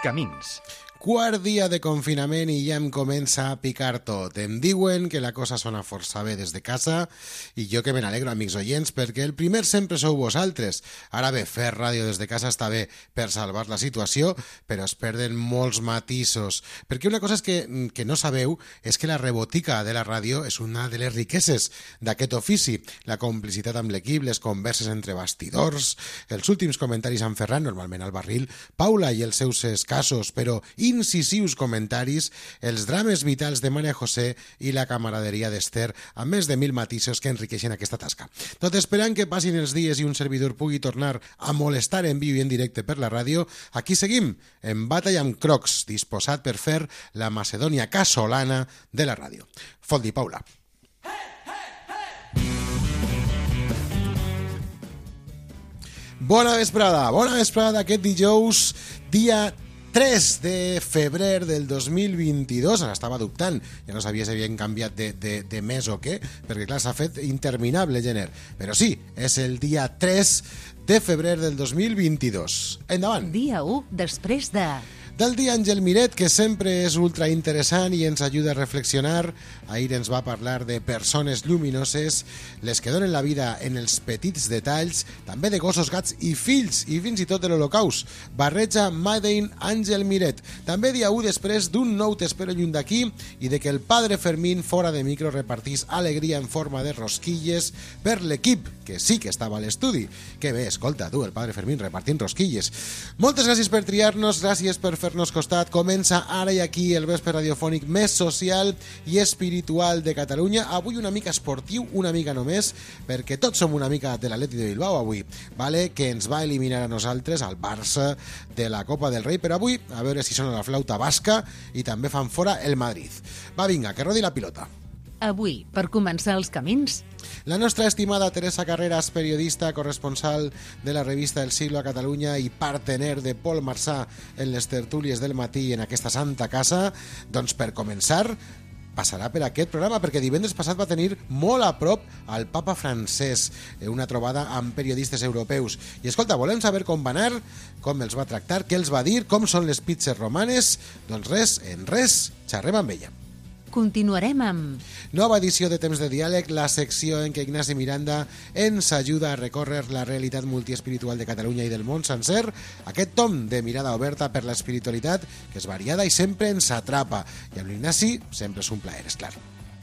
Camins. Quart dia de confinament i ja em comença a picar tot. Em diuen que la cosa sona força bé des de casa i jo que me n'alegro, amics oients, perquè el primer sempre sou vosaltres. Ara bé, fer ràdio des de casa està bé per salvar la situació, però es perden molts matisos. Perquè una cosa és que no sabeu és que la rebotica de la ràdio és una de les riqueses d'aquest ofici. La complicitat amb l'equip, les converses entre bastidors, els últims comentaris amb Ferran, normalment al barril, Paula i els seus escassos, però incisius comentaris, els drames vitals de Maria José i la camaraderia d'Ester, amb més de 1000 matisos que enriqueixen aquesta tasca. Tot esperant que passin els dies i un servidor pugui tornar a molestar en viu i en directe per la ràdio, aquí seguim, en batalla amb crocs, disposat per fer la Macedònia casolana de la ràdio. Fot-li, Paula. Bona vesprada aquest dijous, dia 3 de febrer del 2022, ara estava dubtant, ja no sabia si havien canviat de mes o què, perquè clar, s'ha fet interminable gener, però sí, és el dia 3 de febrer del 2022. Endavant. Dia 1 després de... Del dia Àngel Miret, que sempre és ultra interessant i ens ajuda a reflexionar. Ahir ens va parlar de persones lluminoses, les que donen la vida en els petits detalls, també de gossos, gats i fills, i fins i tot de l'Holocaust. Barreja Made in Àngel Miret. També dia 1 després d'un nou T'espero lluny d'aquí i de que el padre Fermín fora de micro repartís alegria en forma de rosquilles per l'equip, que sí que estava a l'estudi. Que bé, escolta, tu, el padre Fermín repartint rosquilles. Moltes gràcies per triar-nos, gràcies per fer-nos costat. Comença ara i aquí el vespre radiofònic més social i espiritual de Catalunya. Avui una mica esportiu, una mica només, perquè tots som una mica de l'Atleti de Bilbao avui, vale? Que ens va eliminar a nosaltres, al Barça, de la Copa del Rei, però avui, a veure si sona la flauta basca i també fan fora el Madrid. Va, vinga, que rodi la pilota. Avui, per començar els camins... La nostra estimada Teresa Carreras, periodista, corresponsal de la revista El Siglo a Catalunya i partener de Pol Marsà en les tertúlies del matí en aquesta santa casa, doncs per començar passarà per aquest programa, perquè divendres passat va tenir molt a prop al papa francès, una trobada amb periodistes europeus. I escolta, volem saber com va anar, com els va tractar, què els va dir, com són les pizzas romanes. Doncs res, en res, xerrem amb ella. Continuarem amb... Nova edició de Temps de Diàleg, la secció en què Ignasi Miranda ens ajuda a recórrer la realitat multiespiritual de Catalunya i del món sencer. Aquest tom de mirada oberta per l'espiritualitat, que és variada i sempre ens atrapa. I amb l'Ignasi sempre és un plaer, és clar.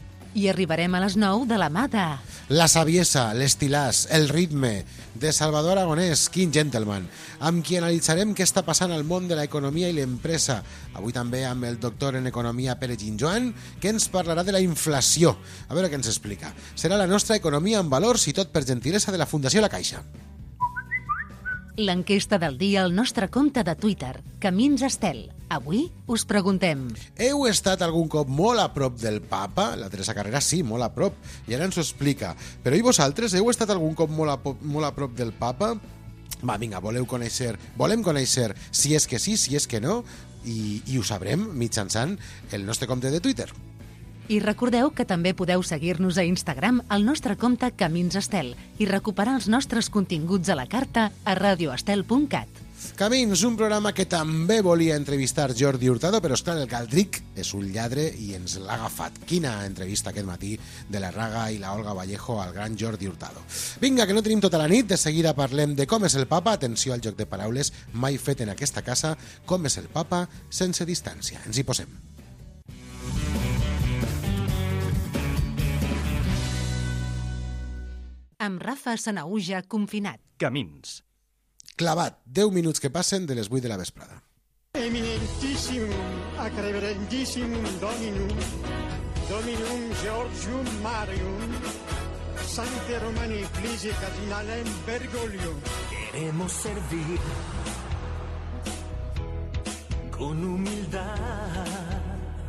I arribarem a les 9 de la mà de... La saviesa, l'estilàs, el ritme, de Salvador Aragonès, quin gentleman, amb qui analitzarem què està passant al món de l'economia i l'empresa. Avui també amb el doctor en economia Pere Ginjoan, que ens parlarà de la inflació. A veure què ens explica. Serà la nostra economia en valors i tot per gentilesa de la Fundació La Caixa. L'enquesta del dia al nostre compte de Twitter, Camins Estel. Avui us preguntem... Heu estat algun cop molt a prop del papa? La Teresa Carreras sí, molt a prop, i ara ens ho explica. Però i vosaltres, heu estat algun cop molt a prop del papa? Va, vinga, volem conèixer si és que sí, si és que no, i ho sabrem mitjançant el nostre compte de Twitter. I recordeu que també podeu seguir-nos a Instagram al nostre compte Camins Estel i recuperar els nostres continguts a la carta a radioestel.cat. Camins, un programa que també volia entrevistar Jordi Hurtado, però esclar, el Caldric és un lladre i ens l'ha agafat. Quina entrevista aquest matí de la Raga i la Olga Vallejo al gran Jordi Hurtado. Vinga, que no tenim tota la nit, de seguida parlem de com és el papa, atenció al joc de paraules mai fet en aquesta casa, com és el papa sense distància. Ens hi posem. Amb Rafa Sanahuja confinat. Camins. Clavat, 10 minuts que passen de les 8 de la vesprada. Eminentissimum, acreverendissimum Dominum, Dominum Georgium Marium, Sancte Romani Ecclesiae Cardinalem Bergoglio. Queremos servir con humildad,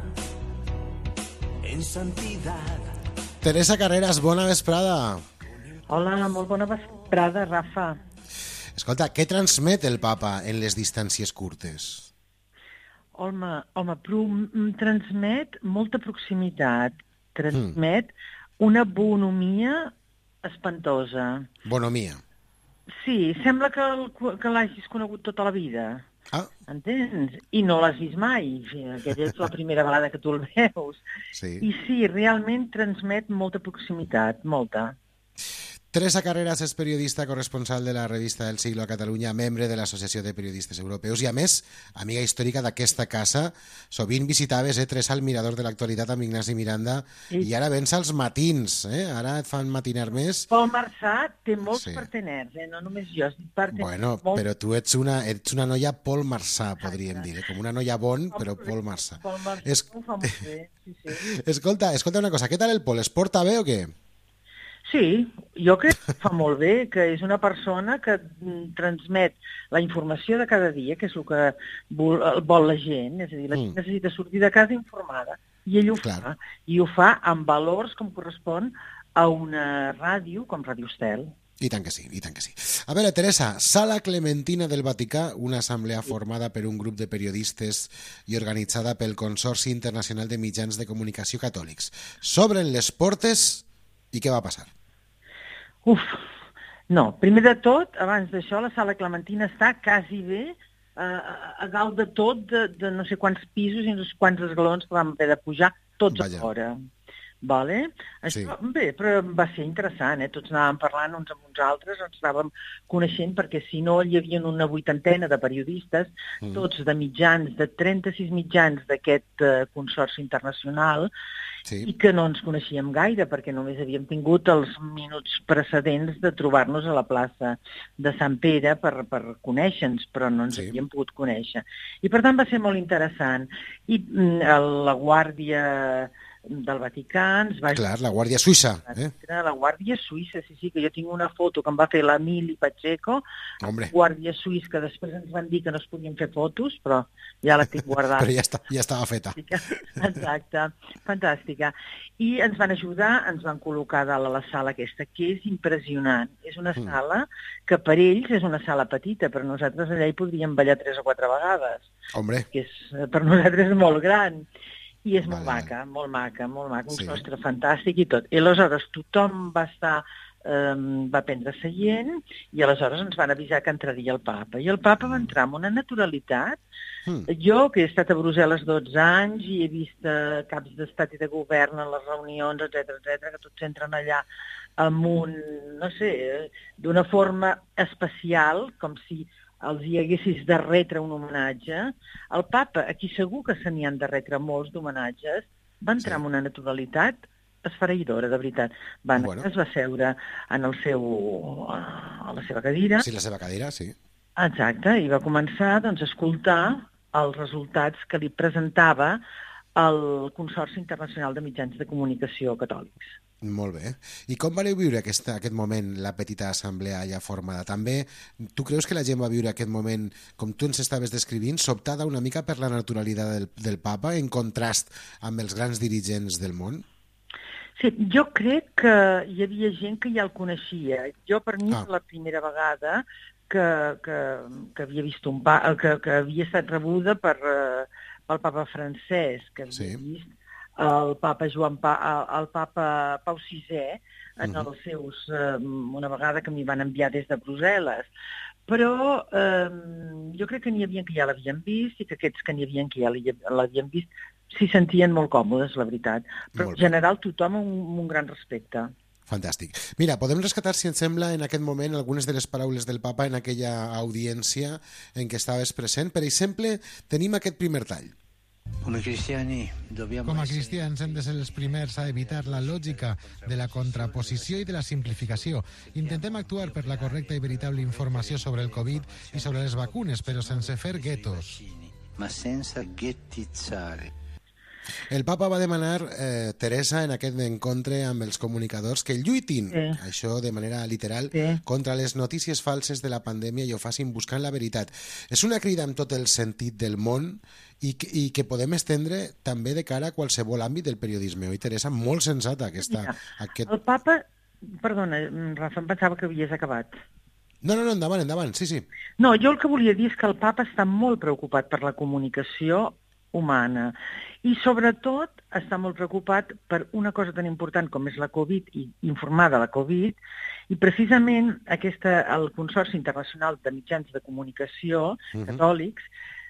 en santidad. Teresa Carreras, bona vesprada. Hola, molt bona vesprada, Rafa. Escolta, què transmet el papa en les distàncies curtes? Home, transmet molta proximitat, transmet una bonomia espantosa. Bonomia. Sí, sembla que l'hagis conegut tota la vida. Ah, entens? I no l'has vist mai, aquella és la primera vegada que tu el veus. sí. I sí, realment transmet molta proximitat, molta. Teresa Carreras és periodista corresponsal de la revista El Siglo a Catalunya, membre de l'Associació de Periodistes Europeus i, a més, amiga històrica d'aquesta casa. Sovint visitaves, Teresa, el mirador de l'actualitat amb Ignasi Miranda i ara vens als matins, ara et fan matinar més. Pol Marçà té molts parteners, no només jo. Bueno, però tu ets una noia Pol Marçà, podríem dir, com una noia bon, però Pol Marçà. Pol Marçà ho fa molt bé, sí. Escolta una cosa, què tal el Pol? Es porta bé o què? Sí, jo crec que fa molt bé, que és una persona que transmet la informació de cada dia, que és el que vol la gent, és a dir, la gent necessita sortir de casa informada, i ell ho fa, i ho fa amb valors com correspon a una ràdio com Ràdio Estel. I tant que sí, i tant que sí. A veure, Teresa, Sala Clementina del Vaticà, una assemblea formada per un grup de periodistes i organitzada pel Consorci Internacional de Mitjans de Comunicació Catòlics. S'obren les portes i què va passar? No, primer de tot, abans d'això, la Sala Clementina està quasi bé a dalt de tot, de no sé quants pisos i no sé quants esglaons que vam haver de pujar, tots a fora. Vale? Això, bé, però va ser interessant, tots anàvem parlant uns amb uns altres, ens anàvem coneixent, perquè si no hi havia una 80ena de periodistes, tots de mitjans, de 36 mitjans d'aquest consorci internacional, i que no ens coneixíem gaire, perquè només havíem tingut els minuts precedents de trobar-nos a la plaça de Sant Pere per conèixer-nos, però no ens havíem pogut conèixer. I per tant va ser molt interessant. I la Guàrdia del Vaticà ens va... Clar, la Guàrdia Suïssa. La Guàrdia Suïssa, sí, que jo tinc una foto que em va fer l'Emili Pacheco, Guàrdia Suïssa, que després ens van dir que no es podien fer fotos, però ja la tinc guardada. Però ja estava feta. Exacte, fantàstica. I ens van ajudar, ens van col·locar dalt a la sala aquesta, que és impressionant. És una sala que per ells és una sala petita, però nosaltres allà hi podríem ballar 3 o 4 vegades. Hombre. Que per nosaltres és molt gran. I és molt maca, un sostre fantàstic i tot. I aleshores tothom va prendre seient i aleshores ens van avisar que entraria el papa. I el papa va entrar amb una naturalitat. Jo, que he estat a Brussel·les 12 anys i he vist caps d'estat i de govern en les reunions, etcètera, que tots entren allà amb no sé, d'una forma especial, com si els hi haguessis de retre un homenatge. El papa, aquí segur que se n'hi han de retre molts d'homenatges, va entrar amb una naturalitat esfereïdora, de veritat. Es va seure a la seva cadira. Sí, la seva cadira, sí. Exacte, i va començar a escoltar els resultats que li presentava el Consorci Internacional de Mitjans de Comunicació Catòlics. Molt bé. I com vareu viure aquest moment, la petita assemblea ja formada? També, tu creus que la gent va viure aquest moment, com tu ens estaves descrivint, sobtada una mica per la naturalitat del papa, en contrast amb els grans dirigents del món? Sí, jo crec que hi havia gent que ja el coneixia. Jo, per mi, és la primera vegada que havia vist que havia estat rebuda pel papa francès, que havia vist el papa Pau VI en els seus, una vegada que m'hi van enviar des de Brussel·les. Però jo crec que n'hi havia que ja l'havien vist i que aquests que n'hi havia que ja l'havien vist s'hi sentien molt còmodes, la veritat. Però en general tothom amb un gran respecte. Fantàstic. Mira, podem rescatar, si et sembla, en aquest moment algunes de les paraules del papa en aquella audiència en què estaves present. Per exemple, tenim aquest primer tall. Com a cristians hem de ser els primers a evitar la lògica de la contraposició i de la simplificació. Intentem actuar per la correcta i veritable informació sobre el Covid i sobre les vacunes, però sense fer guetos. Ma senza ghettizzare. El papa va demanar, Teresa, en aquest encontre amb els comunicadors, que lluitin, això de manera literal, contra les notícies falses de la pandèmia i ho facin buscant la veritat. És una crida amb tot el sentit del món i que podem estendre també de cara a qualsevol àmbit del periodisme. Oi, Teresa? Molt sensata aquesta... El papa... Perdona, Rafa, em pensava que havies acabat. No, endavant, sí. No, jo el que volia dir és que el papa està molt preocupat per la comunicació humana. I, sobretot, està molt preocupat per una cosa tan important com és la Covid i informar de la Covid, i precisament el Consorci Internacional de Mitjans de Comunicació catòlics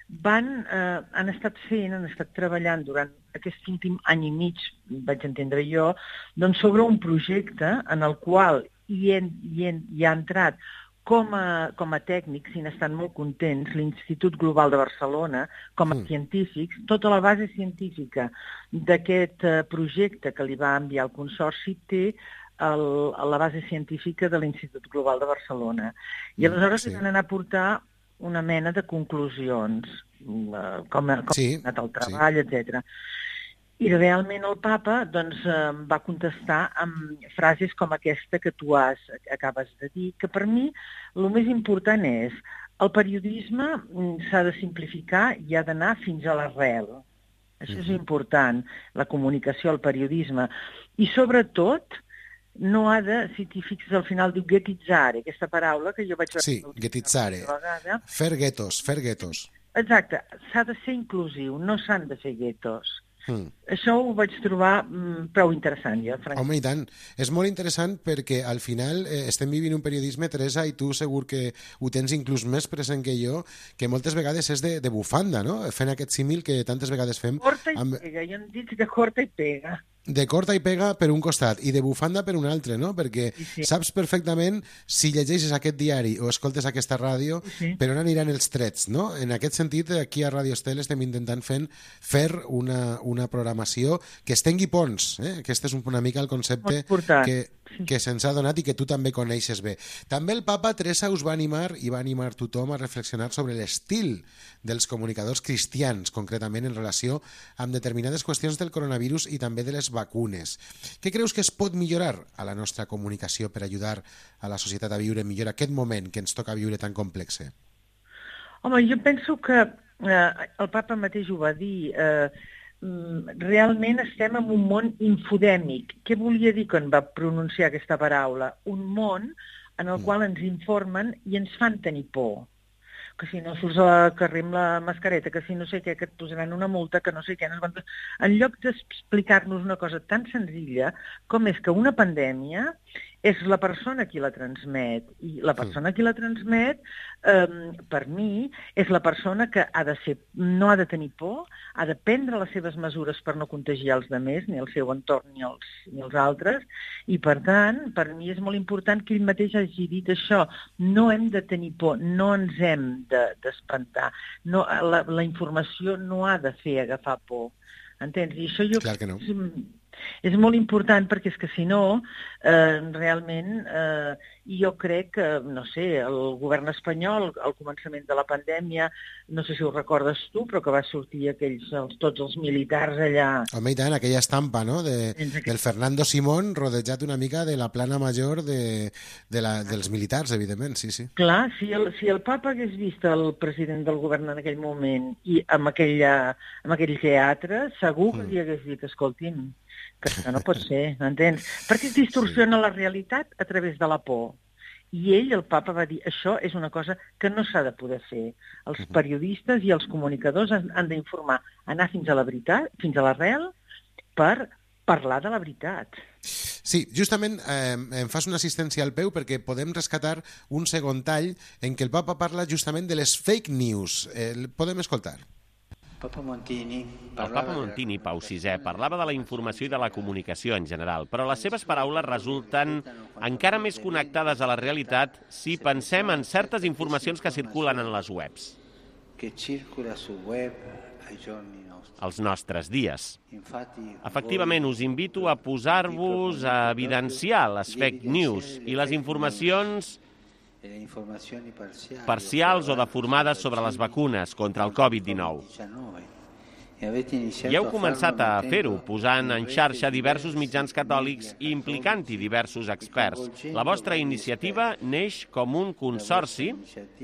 han estat treballant durant aquest últim any i mig, vaig entendre jo, doncs sobre un projecte en el qual hi ha entrat com a tècnics, i n'estan molt contents, l'Institut Global de Barcelona, com a científics, tota la base científica d'aquest projecte que li va enviar el Consorci té la base científica de l'Institut Global de Barcelona. I aleshores van anar a portar una mena de conclusions, com ha anat el treball, etc. I realment el papa va contestar amb frases com aquesta que tu acabes de dir, que per mi el més important és el periodisme s'ha de simplificar i ha d'anar fins a l'arrel. Això és important, la comunicació, el periodisme. I sobretot, no ha de, si t'hi fixes al final, diu guetitzare, aquesta paraula que jo vaig... Sí, guetitzare. Fer guetos. Exacte, s'ha de ser inclusiu, no s'han de fer guetos. Això ho vaig trobar prou interessant, jo, francament. Home, i tant. És molt interessant perquè al final estem vivint un periodisme, Teresa, i tu segur que ho tens inclús més present que jo, que moltes vegades és de bufanda, no? Fent aquest símil que tantes vegades fem... Corta i pega, jo en dic de corta i pega. De corta i pega per un costat i de bufanda per un altre, no? Perquè saps perfectament si llegeixes aquest diari o escoltes aquesta ràdio per on aniran els trets, no? En aquest sentit, aquí a Radio Estel estem intentant fer una programació que es tengui ponts, Aquest és una mica el concepte que se'ns ha donat i que tu també coneixes bé. També el papa, Teresa, us va animar i va animar tothom a reflexionar sobre l'estil dels comunicadors cristians, concretament en relació amb determinades qüestions del coronavirus i també de les vacunes. Què creus que es pot millorar a la nostra comunicació per ajudar a la societat a viure millor aquest moment que ens toca viure tan complex? Home, jo penso que el papa mateix ho va dir, realment estem en un món infodèmic. Què volia dir quan va pronunciar aquesta paraula? Un món en el qual ens informen i ens fan tenir por. Que si no surts al carrer amb la mascareta, que si no sé què, que et posaran una multa, que no sé què... En lloc d'explicar-nos una cosa tan senzilla com és que una pandèmia és la persona qui la transmet, i la persona qui la transmet, per mi, és la persona que no ha de tenir por, ha de prendre les seves mesures per no contagiar els altres, ni el seu entorn ni els altres, i per tant, per mi és molt important que ell mateix hagi dit això. No hem de tenir por, no ens hem d'espantar. La informació no ha de fer agafar por. Entens? I això jo... Clar que no. És molt important perquè és que si no, realment, jo crec que, no sé, el govern espanyol, al començament de la pandèmia, no sé si ho recordes tu, però que va sortir tots els militars allà... Home, i tant, aquella estampa, no?, del Fernando Simón rodejat una mica de la plana major dels militars, evidentment, sí. Clar, si el papa hagués vist el president del govern en aquell moment i amb aquell teatre, segur que li hagués dit, escolti'm, que això no pot ser, entens? Perquè es distorsiona la realitat a través de la por. I ell, el papa, va dir, això és una cosa que no s'ha de poder fer. Els periodistes i els comunicadors han d'informar, anar fins a la veritat, fins a l'arrel, per parlar de la veritat. Sí, justament em fas una assistència al peu perquè podem rescatar un segon tall en què el papa parla justament de les fake news. Podem escoltar. El Papa Montini, Pau VI, parlava de la informació i de la comunicació en general, però les seves paraules resulten encara més connectades a la realitat si pensem en certes informacions que circulen en les webs. Els nostres dies. Efectivament, us invito a posar-vos a evidenciar les fake news i les informacions parcials o deformades sobre les vacunes contra el Covid-19. I heu començat a fer-ho, posant en xarxa diversos mitjans catòlics i implicant-hi diversos experts. La vostra iniciativa neix com un consorci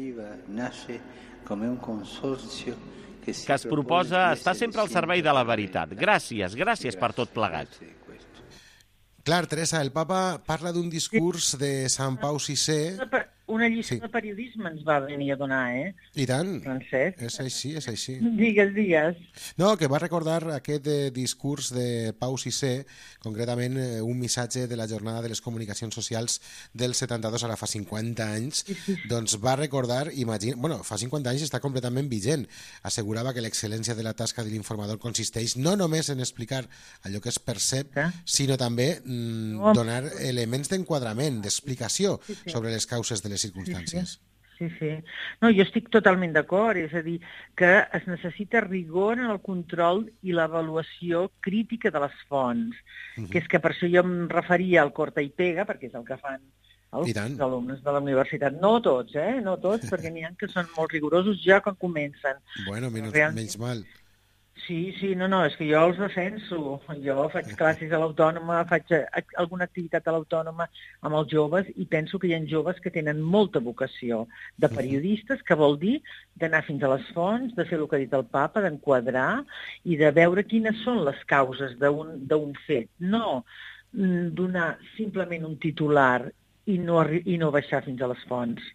que es proposa estar sempre al servei de la veritat. Gràcies per tot plegat. Clar, Teresa, el papa parla d'un discurs de Sant Pau VI... una lliçó de periodisme ens va venir a donar, I tant, Francesc? és així. Digues. No, que va recordar aquest discurs de Pau VI, concretament un missatge de la Jornada de les Comunicacions Socials del 72, ara fa 50 anys, doncs va recordar, fa 50 anys està completament vigent, assegurava que l'excel·lència de la tasca de l'informador consisteix no només en explicar allò que es percep, sinó també donar elements d'enquadrament, d'explicació sobre les causes de les circumstàncies. Sí. No, jo estic totalment d'acord, és a dir, que es necessita rigor en el control i l'avaluació crítica de les fonts, que és que per això jo em referia al corta i pega, perquè és el que fan els alumnes de la universitat. No tots, no tots, perquè n'hi ha que són molt rigorosos ja quan comencen. Bueno, menys mal. Sí, no, és que jo els defenso. Jo faig classes a l'Autònoma, faig alguna activitat a l'Autònoma amb els joves i penso que hi ha joves que tenen molta vocació de periodistes, que vol dir d'anar fins a les fonts, de fer el que ha dit el papa, d'enquadrar i de veure quines són les causes d'un fet. No donar simplement un titular i no baixar fins a les fonts.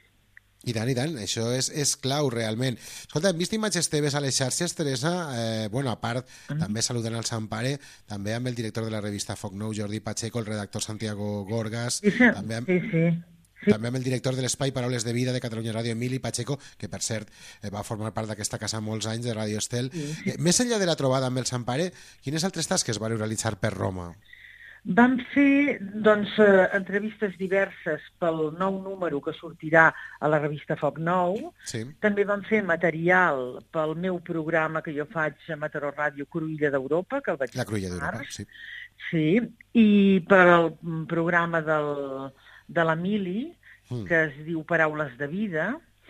I tant, això és clau realment. Escolta, hem vist imatges teves a les xarxes, Teresa, a part, també saludant al Sant Pare, també amb el director de la revista Foc Nou, Jordi Pacheco, el redactor Santiago Gorgas, també amb el director de l'Espai Paraules de Vida de Catalunya Ràdio, Emili Pacheco, que per cert va formar part d'aquesta casa molts anys de Ràdio Estel. Més enllà de la trobada amb el Sant Pare, quines altres tasques es van realitzar per Roma? Vam fer entrevistes diverses pel nou número que sortirà a la revista Foc Nou. També vam fer material pel meu programa que jo faig a Mataró Ràdio, Cruïlla d'Europa, que el vaig La Cruïlla d'Europa, sí. Sí, i per al programa de l'Emili, que es diu Paraules de Vida,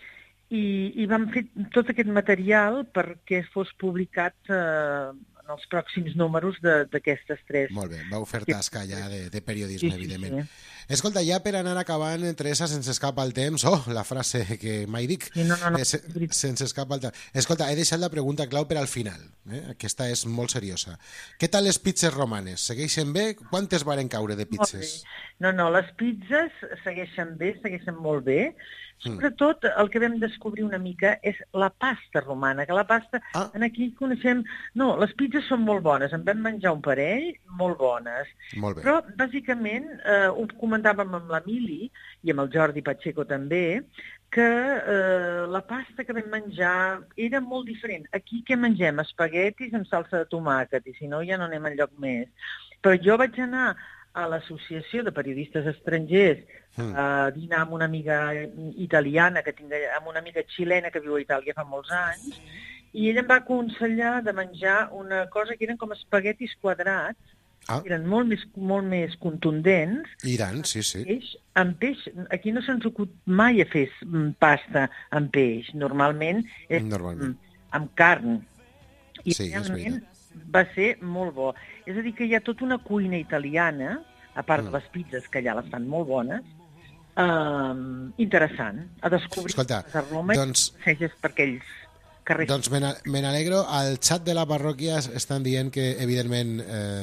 i vam fer tot aquest material perquè fos publicat en els pròxims números d'aquestes tres. Molt bé, vau fer tasca ja de periodisme, evidentment. Escolta, ja per anar acabant, Teresa, sense escapa el temps, la frase que mai dic, sense escapa el temps. Escolta, he deixat la pregunta clau per al final, aquesta és molt seriosa. Què tal les pizzas romanes? Segueixen bé? Quantes varen caure de pizzas? No, les pizzas segueixen bé, segueixen molt bé. Sobretot el que vam descobrir una mica és la pasta romana, que la pasta, aquí coneixem... No, les pizzas són molt bones, en vam menjar un parell, molt bones. Molt bé. Però, bàsicament, ho comentàvem amb l'Emili i amb el Jordi Pacheco també, que la pasta que vam menjar era molt diferent. Aquí què mengem? Espaguetis amb salsa de tomàquet, i si no ja no anem enlloc més. Però jo vaig anar a l'Associació de Periodistes Estrangers a dinar amb una amiga italiana, amb una amiga xilena que viu a Itàlia fa molts anys, i ella em va aconsellar de menjar una cosa que eren com espaguetis quadrats, eren molt més contundents. I tant, sí. Amb peix, aquí no se'ns acut mai a fer pasta amb peix, normalment és amb carn. I realment va ser molt bo. És a dir, que hi ha tota una cuina italiana, a part de les pizzas, que allà les fan molt bones, interessant, a descobrir. Escolta, a Roma, segueixes per aquells carrers. Doncs me n'alegro. Al xat de la parròquia estan dient que, evidentment,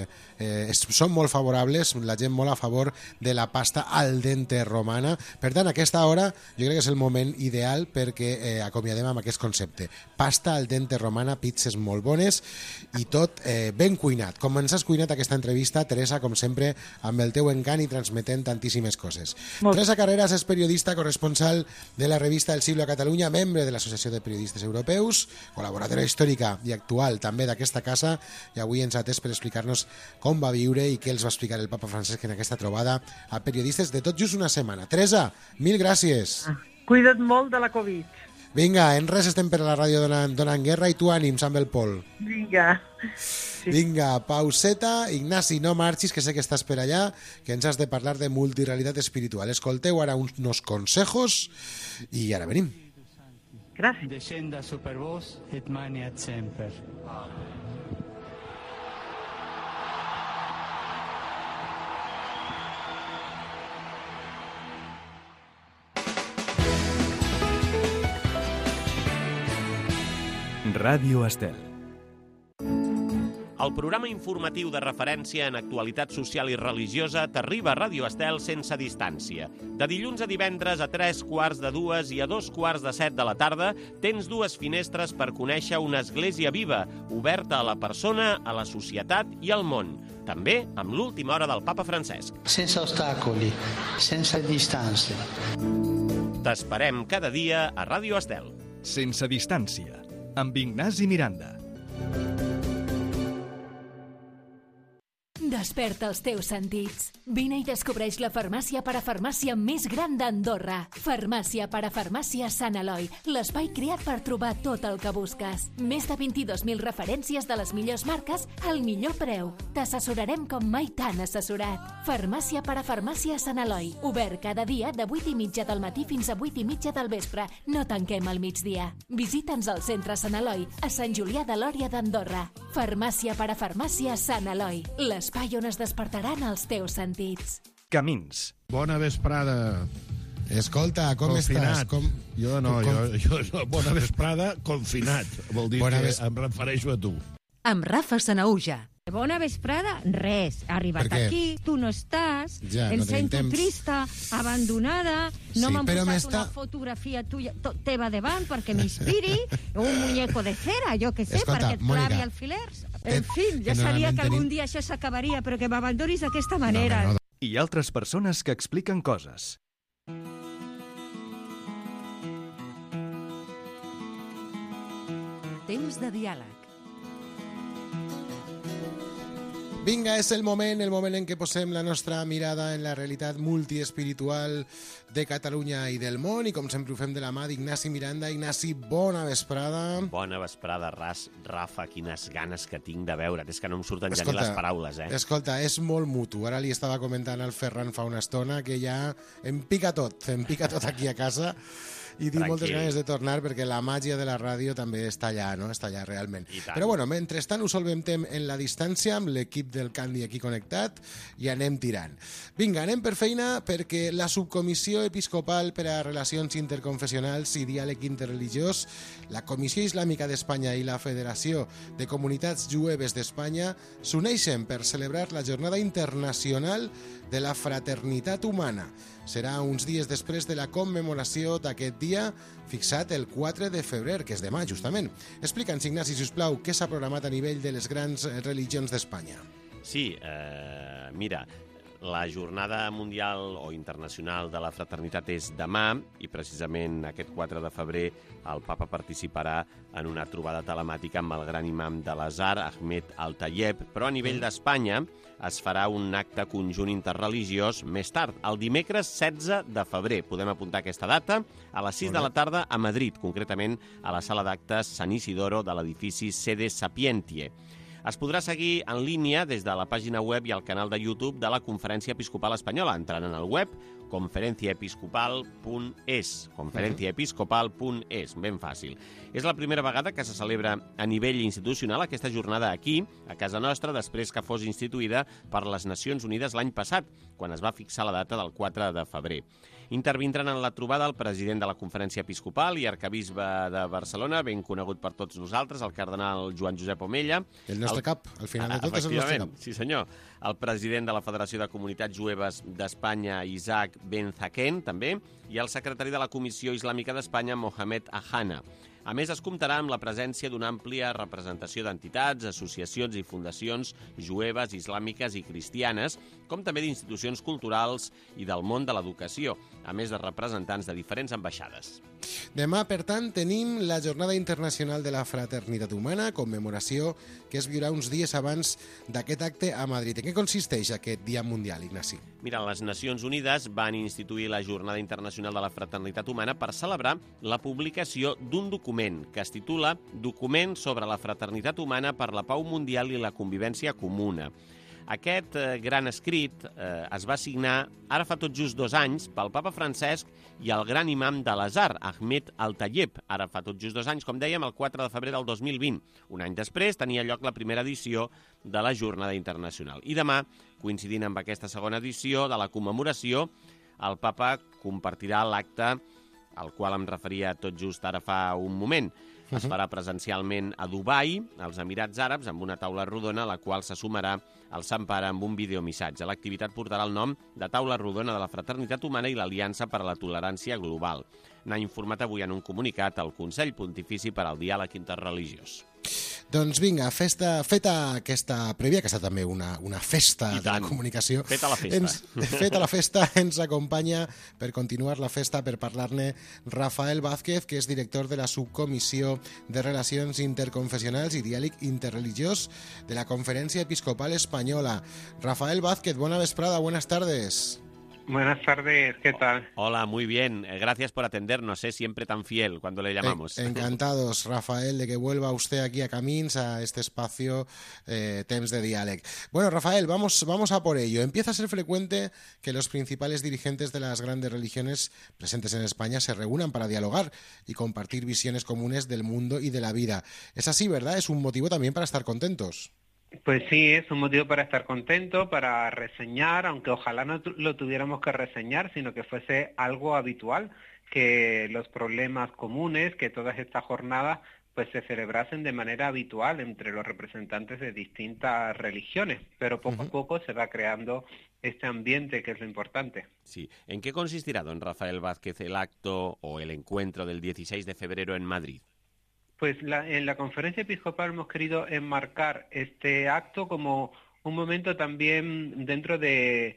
són molt favorables, la gent molt a favor de la pasta al dente romana. Per tant, a aquesta hora jo crec que és el moment ideal perquè acomiadem amb aquest concepte. Pasta al dente romana, pizzas molt bones i tot ben cuinat. Com ens has cuinat aquesta entrevista, Teresa, com sempre, amb el teu encant i transmetent tantíssimes coses. Teresa Carreras és periodista, corresponsal de la revista El Siglo a Catalunya, membre de l'Associació de Periodistes Europeus, col·laboradora històrica i actual també d'aquesta casa, i avui ens ha atès per explicar-nos com va viure i què els va explicar el papa Francesc en aquesta trobada a periodistes de tot just una setmana. Teresa, mil gràcies. Cuida't molt de la Covid. Vinga, en res estem per a la ràdio donant guerra i tu ànims amb el Pol. Vinga, pauseta. Ignasi, no marxis, que sé que estàs per allà, que ens has de parlar de multirealitat espiritual. Escolteu ara uns consejos i ara venim. Gràcies. Descenda super vos et maniat semper. Ràdio Estel. El programa informatiu de referència en actualitat social i religiosa t'arriba a Ràdio Estel sense distància. De dilluns a divendres a 3:45 i a 2:45 de la tarda tens dues finestres per conèixer una església viva, oberta a la persona, a la societat i al món. També amb l'última hora del Papa Francesc. Sense ostacoli, sense distància. T'esperem cada dia a Ràdio Estel. Sense distància, amb Ignasi Miranda. Desperta els teus sentits. Vine i descobreix la farmàcia parafarmàcia més gran d'Andorra. Farmàcia parafarmàcia Sant Eloi, l'espai creat per trobar tot el que busques. Més de 22.000 referències de les millors marques al millor preu. T'assessorarem com mai t'han assessorat. Farmàcia parafarmàcia Sant Eloi, obert cada dia de 8:30 del matí fins a 8:30 del vespre. No tanquem al migdia. Visita'ns al centre Sant Eloi, a Sant Julià de Lòria d'Andorra. Farmàcia parafarmàcia Sant Eloi, l'espai on es despertaran els teus sentits. Camins. Bona vesprada. Escolta, com confinat. estàs? Jo no. Bona vesprada, confinat. Vol dir que em refereixo a tu. Amb Rafa Sanaúja. Bona vesprada, res. Ha arribat aquí, tu no estàs, ja, em no sento temps. Trista, abandonada, no Sí, m'han però posat una fotografia teva davant perquè m'inspiri, un muñeco de cera, jo què sé, Escolta, perquè et clavi Mònica, alfilers. En fi, ja sabia normalment que algun tenim- dia això s'acabaria, però que m'abandonis d'aquesta manera. I altres persones que expliquen coses. Temps de diàleg. Vinga, és el moment en què posem la nostra mirada en la realitat multiespiritual de Catalunya i del món, i com sempre ho fem de la mà d'Ignasi Miranda. Ignasi, bona vesprada. Bona vesprada, Rafa, quines ganes que tinc de veure't. És que no em surten ja ni les paraules, Escolta, és molt mutu. Ara li estava comentant al Ferran fa una estona que ja em pica tot aquí a casa. I tinc moltes ganes de tornar perquè la màgia de la ràdio també està allà, no? Està allà realment. Però bueno, mentrestant ho solventem en la distància amb l'equip del Candy aquí connectat i anem tirant. Vinga, anem per feina perquè la Subcomissió Episcopal per a Relacions Interconfessionals i Diàleg Interreligiós, la Comissió Islàmica d'Espanya i la Federació de Comunitats Jueves d'Espanya s'uneixen per celebrar la Jornada Internacional de la Fraternitat Humana. Serà uns dies després de la commemoració d'aquest dia fixat el 4 de febrer, que és demà, justament. Explica'ns, Ignasi, sisplau, què s'ha programat a nivell de les grans religions d'Espanya. Sí, mira, la Jornada Mundial o Internacional de la Fraternitat és demà i precisament aquest 4 de febrer el Papa participarà en una trobada telemàtica amb el gran imam de l'Azhar, Ahmed Al-Tayeb, però a nivell d'Espanya es farà un acte conjunt interreligiós més tard, el dimecres 16 de febrer. Podem apuntar aquesta data a les 6 de la tarda a Madrid, concretament a la sala d'actes Sant Isidoro de l'edifici Sede Sapientie. Es podrà seguir en línia des de la pàgina web i el canal de YouTube de la Conferència Episcopal Espanyola, entrant en el web conferenciaepiscopal.es, ben fàcil. És la primera vegada que se celebra a nivell institucional aquesta jornada aquí, a casa nostra, després que fos instituïda per les Nacions Unides l'any passat, quan es va fixar la data del 4 de febrer. Intervindran en la trobada el president de la Conferència Episcopal i arcabisbe de Barcelona, ben conegut per tots nosaltres, el cardenal Joan Josep Omella. El nostre cap, al final de tot és el nostre cap. Sí, senyor. El president de la Federació de Comunitats Jueves d'Espanya, Isaac Ben Zaken, també, i el secretari de la Comissió Islàmica d'Espanya, Mohamed Ahana. A més, es comptarà amb la presència d'una àmplia representació d'entitats, associacions i fundacions jueves, islàmiques i cristianes, com també d'institucions culturals i del món de l'educació, a més de representants de diferents ambaixades. Demà, per tant, tenim la Jornada Internacional de la Fraternitat Humana, commemoració que es viurà uns dies abans d'aquest acte a Madrid. En què consisteix aquest Dia Mundial, Ignasi? Mira, les Nacions Unides van instituir la Jornada Internacional de la Fraternitat Humana per celebrar la publicació d'un document que es titula Document sobre la fraternitat humana per la pau mundial i la convivència comuna. Aquest gran escrit es va signar ara fa tot just 2 anys pel Papa Francesc i el gran imam de l'Azhar, Ahmed Al-Tayeb, ara fa tot just 2 anys, com dèiem, el 4 de febrer del 2020. Un any després tenia lloc la primera edició de la Jornada Internacional. I demà, coincidint amb aquesta segona edició de la commemoració, el Papa compartirà l'acte al qual em referia tot just ara fa un moment. Es farà presencialment a Dubai, als Emirats Àrabs, amb una taula rodona a la qual se sumarà el Sant Pare amb un videomissatge. L'activitat portarà el nom de Taula Rodona de la Fraternitat Humana i l'Aliança per a la Tolerància Global. N'ha informat avui en un comunicat el Consell Pontifici per al Diàleg Interreligiós. Doncs vinga, feta aquesta prèvia, que ha estat també una festa de la comunicació. Feta la festa. Feta la festa, ens acompanya per continuar la festa, per parlar-ne, Rafael Vázquez, que és director de la Subcomissió de Relacions Interconfessionals i Diàleg Interreligiós de la Conferència Episcopal Espanyola. Rafael Vázquez, bona vesprada, buenas tardes. Buenas tardes, ¿qué tal? Hola, muy bien. Gracias por atendernos, siempre tan fiel cuando le llamamos. Encantados, Rafael, de que vuelva usted aquí a Camins, a este espacio Temps de Diàleg. Bueno, Rafael, vamos a por ello. Empieza a ser frecuente que los principales dirigentes de las grandes religiones presentes en España se reúnan para dialogar y compartir visiones comunes del mundo y de la vida. Es así, ¿verdad? Es un motivo también para estar contentos. Pues sí, es un motivo para estar contento, para reseñar, aunque ojalá no lo tuviéramos que reseñar, sino que fuese algo habitual, que los problemas comunes, que todas estas jornadas pues se celebrasen de manera habitual entre los representantes de distintas religiones, pero poco a poco se va creando este ambiente que es lo importante. Sí. ¿En qué consistirá, don Rafael Vázquez, el acto o el encuentro del 16 de febrero en Madrid? Pues en la Conferencia Episcopal hemos querido enmarcar este acto como un momento también dentro del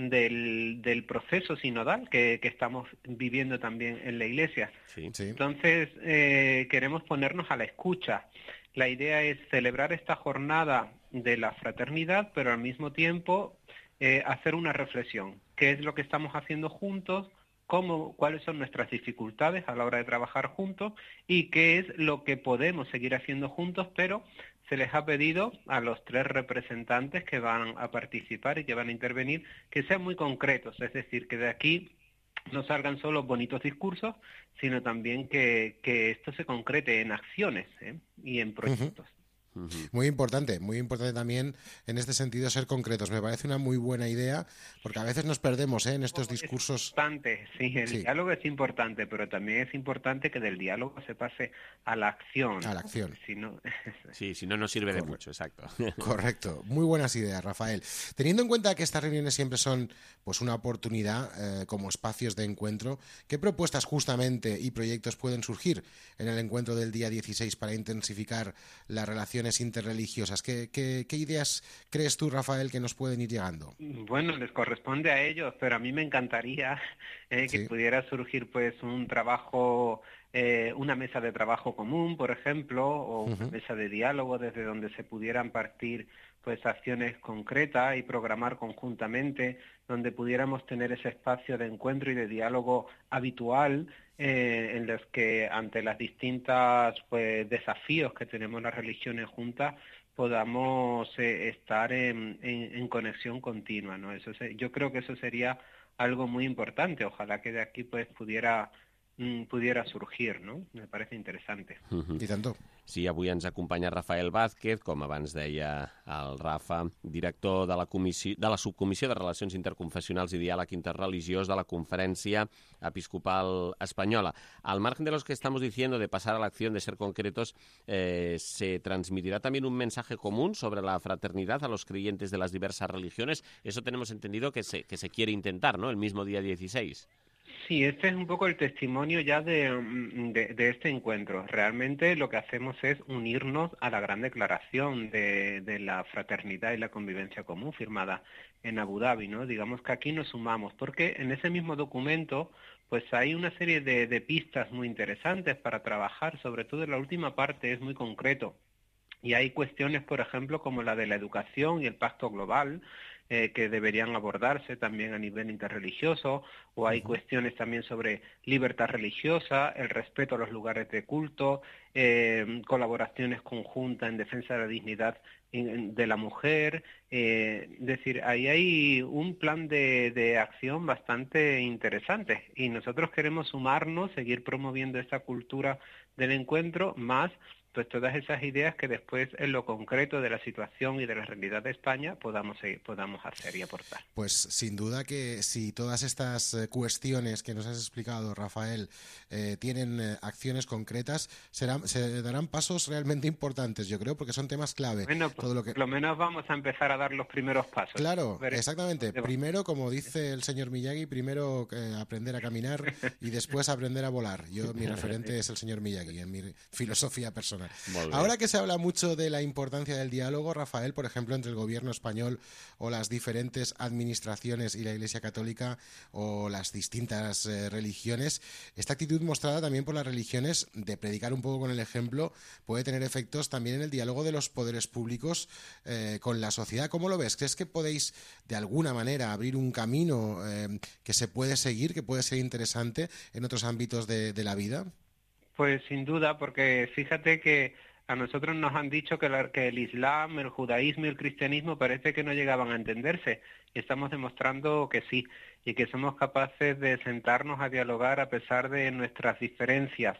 proceso sinodal que estamos viviendo también en la Iglesia. Sí. Entonces, queremos ponernos a la escucha. La idea es celebrar esta jornada de la fraternidad, pero al mismo tiempo hacer una reflexión. ¿Qué es lo que estamos haciendo juntos? Cuáles son nuestras dificultades a la hora de trabajar juntos y qué es lo que podemos seguir haciendo juntos, pero se les ha pedido a los 3 representantes que van a participar y que van a intervenir que sean muy concretos, es decir, que de aquí no salgan solo bonitos discursos, sino también que esto se concrete en acciones y en proyectos. Muy importante también en este sentido ser concretos. Me parece una muy buena idea, porque a veces nos perdemos en estos discursos. Es importante, sí, diálogo es importante, pero también es importante que del diálogo se pase a la acción. A la acción. Si no no sirve de mucho, exacto. Correcto, muy buenas ideas, Rafael. Teniendo en cuenta que estas reuniones siempre son pues una oportunidad como espacios de encuentro, ¿qué propuestas justamente y proyectos pueden surgir en el encuentro del día 16 para intensificar las relaciones interreligiosas? ¿Qué ideas crees tú, Rafael, que nos pueden ir llegando? Bueno, les corresponde a ellos, pero a mí me encantaría que pudiera surgir pues un trabajo, una mesa de trabajo común, por ejemplo, o una mesa de diálogo desde donde se pudieran partir pues acciones concretas y programar conjuntamente, donde pudiéramos tener ese espacio de encuentro y de diálogo habitual, en los que ante las distintas pues desafíos que tenemos las religiones juntas podamos estar en conexión continua, ¿no? Yo creo que eso sería algo muy importante. Ojalá que de aquí pues pudiera surgir, no? Me parece interesante. I tanto. Sí, avui ens acompanya Rafael Vázquez, com abans deia el Rafa, director de la Subcomissió de Relacions Interconfessionals i Diàleg Interreligiós de la Conferència Episcopal Espanyola. Al margen de los que estamos diciendo de pasar a la acción, de ser concretos, ¿se transmitirá también un mensaje común sobre la fraternidad a los creyentes de las diversas religiones? Eso tenemos entendido que se quiere intentar, ¿no?, el mismo día 16. Sí, este es un poco el testimonio ya de este encuentro. Realmente lo que hacemos es unirnos a la gran declaración de la fraternidad y la convivencia común firmada en Abu Dhabi, ¿no? Digamos que aquí nos sumamos, porque en ese mismo documento pues hay una serie de pistas muy interesantes para trabajar, sobre todo en la última parte es muy concreto. Y hay cuestiones, por ejemplo, como la de la educación y el pacto global, que deberían abordarse también a nivel interreligioso, o hay cuestiones también sobre libertad religiosa, el respeto a los lugares de culto, colaboraciones conjuntas en defensa de la dignidad de la mujer. Es decir, ahí hay un plan de acción bastante interesante y nosotros queremos sumarnos, seguir promoviendo esta cultura del encuentro, más pues todas esas ideas que después en lo concreto de la situación y de la realidad de España podamos hacer y aportar. Pues sin duda que si todas estas cuestiones que nos has explicado, Rafael, tienen acciones concretas, serán darán pasos realmente importantes, yo creo, porque son temas clave. Bueno, todo lo que... por lo menos vamos a empezar a dar los primeros pasos. Claro, exactamente. Primero, como dice el señor Miyagi, primero aprender a caminar y después aprender a volar. Mi referente es el señor Miyagi en mi filosofía personal. Ahora que se habla mucho de la importancia del diálogo, Rafael, por ejemplo, entre el gobierno español o las diferentes administraciones y la Iglesia Católica o las distintas religiones, esta actitud mostrada también por las religiones de predicar un poco con el ejemplo puede tener efectos también en el diálogo de los poderes públicos con la sociedad. ¿Cómo lo ves? ¿Crees que podéis de alguna manera abrir un camino que se puede seguir, que puede ser interesante en otros ámbitos de la vida? Pues sin duda, porque fíjate que a nosotros nos han dicho que el Islam, el judaísmo y el cristianismo parece que no llegaban a entenderse. Y estamos demostrando que sí, y que somos capaces de sentarnos a dialogar a pesar de nuestras diferencias.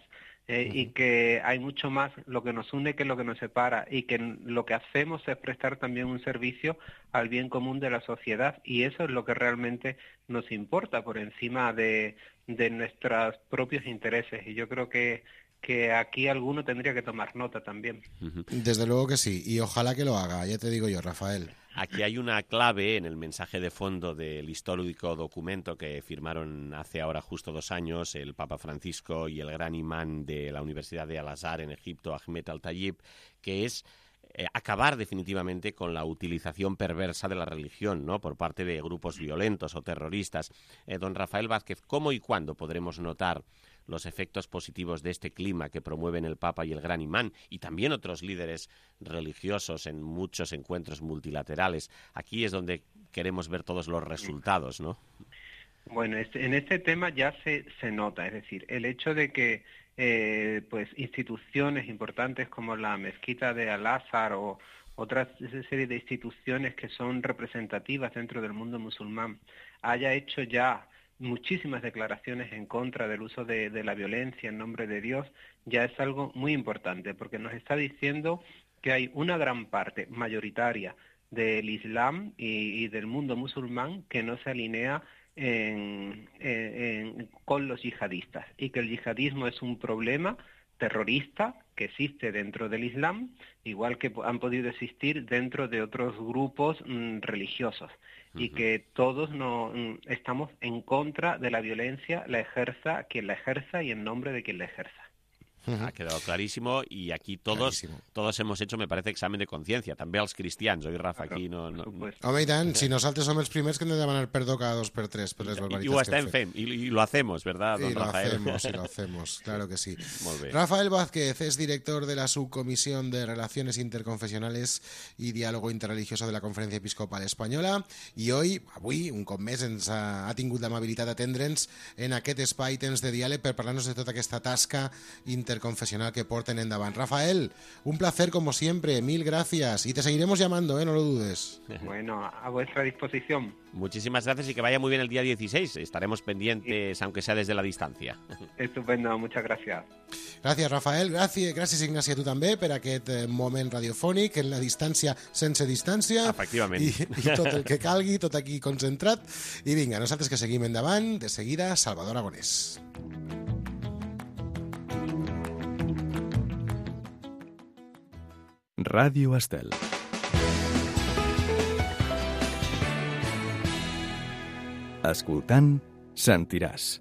Y que hay mucho más lo que nos une que lo que nos separa, y que lo que hacemos es prestar también un servicio al bien común de la sociedad, y eso es lo que realmente nos importa por encima de nuestros propios intereses. Y yo creo que aquí alguno tendría que tomar nota también. Desde luego que sí, y ojalá que lo haga, ya te digo yo, Rafael. Aquí hay una clave en el mensaje de fondo del histórico documento que firmaron hace ahora justo 2 años el Papa Francisco y el gran imán de la Universidad de Al-Azhar en Egipto, Ahmed Al-Tayeb, que es acabar definitivamente con la utilización perversa de la religión, ¿no?, por parte de grupos violentos o terroristas. Don Rafael Vázquez, ¿cómo y cuándo podremos notar los efectos positivos de este clima que promueven el Papa y el Gran Imán y también otros líderes religiosos en muchos encuentros multilaterales? Aquí es donde queremos ver todos los resultados, ¿no? Bueno, en este tema ya se nota, es decir, el hecho de que pues instituciones importantes como la Mezquita de Al-Azhar o otra serie de instituciones que son representativas dentro del mundo musulmán haya hecho ya muchísimas declaraciones en contra del uso de la violencia en nombre de Dios, ya es algo muy importante, porque nos está diciendo que hay una gran parte mayoritaria del Islam y del mundo musulmán que no se alinea con los yihadistas, y que el yihadismo es un problema terrorista que existe dentro del Islam, igual que han podido existir dentro de otros grupos religiosos, y que todos estamos en contra de la violencia, la ejerza quien la ejerza y en nombre de quien la ejerza. Ha quedado clarísimo, y aquí todos hemos hecho, me parece, examen de conciencia, també els cristians, oi, Rafa? Aquí no... Home, i tant, si nosaltres som els primers que hem de demanar perdó cada 2 per 3 per les barbaritats i ho estem fent, i lo hacemos, ¿verdad, don Rafael? Y lo hacemos, claro que sí. Molt bé. Rafael Vázquez es director de la Subcomisión de Relaciones Interconfessionales i Diálogo Interreligioso de la Conferència Episcopal Espanyola, i avui, un cop més, ens ha tingut l'amabilitat d'atendre'ns en aquest espai Temps de Diàleg per parlar-nos de tota aquesta tasca interconfesional que porten endavant. Rafael, un placer como siempre, 1000 gracias, y te seguiremos llamando, no lo dudes. Bueno, a vuestra disposición. Muchísimas gracias y que vaya muy bien el día 16. Estaremos pendientes, aunque sea desde la distancia. Estupendo, muchas gracias. Gràcies, Rafael. Gràcies, Ignacia, a tu també, per aquest moment radiofònic, en la distància sense distància. Efectivament. I tot el que calgui, tot aquí concentrat. I vinga, nosaltres que seguim endavant. De seguida, Salvador Aragonès. Ràdio Estel. Escoltant, sentiràs.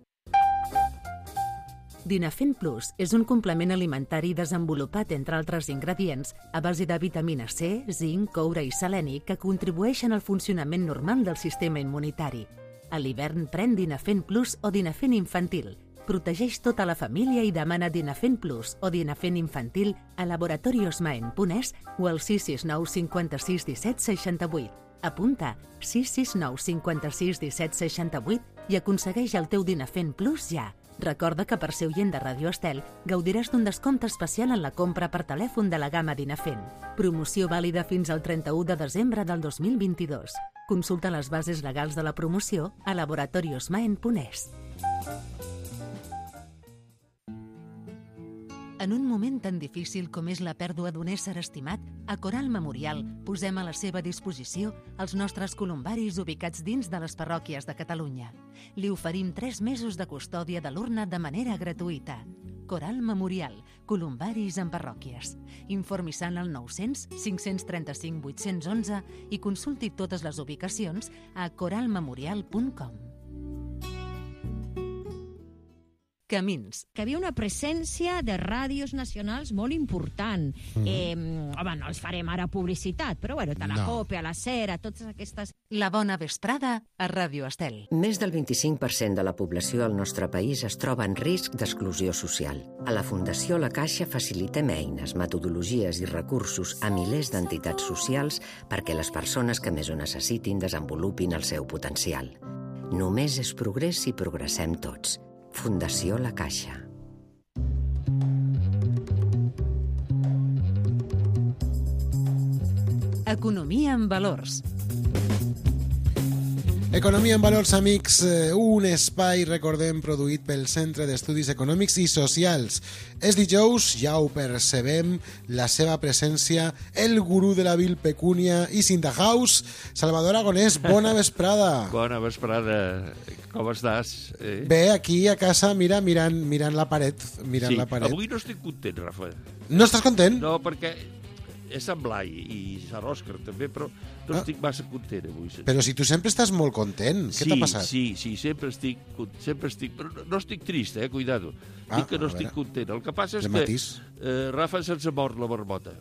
Dinafen Plus és un complement alimentari desenvolupat, entre altres ingredients, a base de vitamina C, zinc, coure i seleni que contribueixen al funcionament normal del sistema immunitari. A l'hivern pren Dinafen Plus o Dinafen Infantil. Protegeix tota la família i demana Dinafen Plus o Dinafen Infantil a laboratoriosmaen.es o al 669 56 17 68. Apunta 669 56 17 68 i aconsegueix el teu Dinafen Plus ja. Recorda que per ser oient de Ràdio Estel gaudiràs d'un descompte especial en la compra per telèfon de la gamma Dinafen. Promoció vàlida fins al 31 de desembre del 2022. Consulta les bases legals de la promoció a laboratoriosmaen.es. En un moment tan difícil com és la pèrdua d'un ésser estimat, a Coral Memorial posem a la seva disposició els nostres columbaris ubicats dins de les parròquies de Catalunya. Li oferim 3 mesos de custòdia de l'urna de manera gratuïta. Coral Memorial, columbaris en parròquies. Informi-se al 900 535 811 i consulti totes les ubicacions a coralmemorial.com. Camins. Que havia una presència de ràdios nacionals molt important. Home, no els farem ara publicitat, però bueno, a la COPE, a la SER, a totes aquestes... La bona vesprada a Ràdio Estel. Més del 25% de la població al nostre país es troba en risc d'exclusió social. A la Fundació La Caixa facilitem eines, metodologies i recursos a milers d'entitats socials perquè les persones que més ho necessitin desenvolupin el seu potencial. Només és progrés si progressem tots. Fundació La Caixa. Economia en valors. Economia en valors, amics, un espai, recordem, produït pel Centre d'Estudis Econòmics i Socials. És dijous, ja ho percebem, la seva presència, el gurú de la vil pecúnia i in the house, Salvador Aragonès, bona vesprada. Bona vesprada, com estàs? Bé, aquí a casa, mira, mirant la paret. Sí, avui no estic content, Rafa. No estàs content? No, perquè és Sant Blai i Sant Òscar també, però no estic massa content avui. Però si tu sempre estàs molt content, què t'ha passat? Sí, sempre estic, però no estic trist, cuidado. Dic que no estic content. El que passa és que, Rafa, se'ns ha mort la marmota.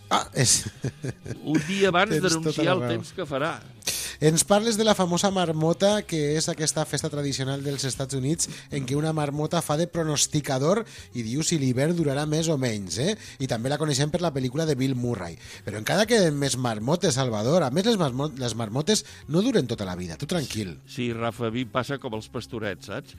Un dia abans d'anunciar el temps que farà. Ens parles de la famosa marmota, que és aquesta festa tradicional dels Estats Units en què una marmota fa de pronosticador i diu si l'hivern durarà més o menys, I també la coneixem per la pel·lícula de Bill Murray. Però encara queden més marmotes, Salvador. A més, les marmotes no duren tota la vida, tu tranquil. Sí, Rafa, a mi em passa com els pastorets, saps?